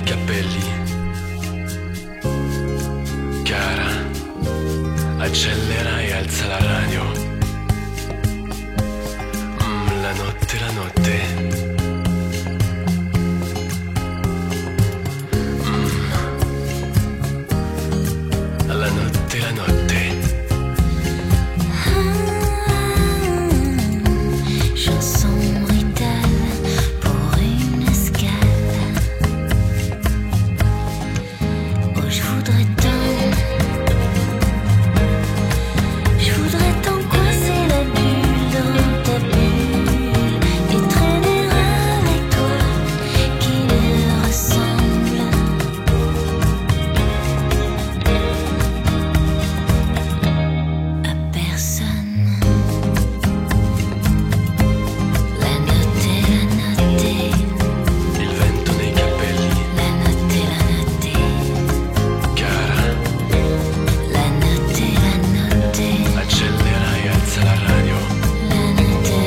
capelli. Cara, accelera e alza la radio. La notte, la notte. La notte, la notte. Chanson brutale pour une escale. Oh, je voudrais tant coincer la bulle dans ta bulle et traîner avec toi qui ne ressemble à personne. La notte, Il vento nei capelli. la notte, Cara, la notte, accelera e alza la radio. la notte,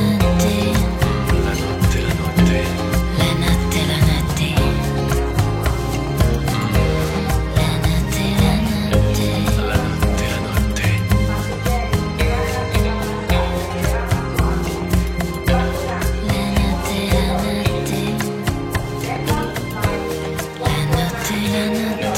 La notte, la notte. la notte, la notte, la notte, la notte. La notte, la notte. La notte, la notte.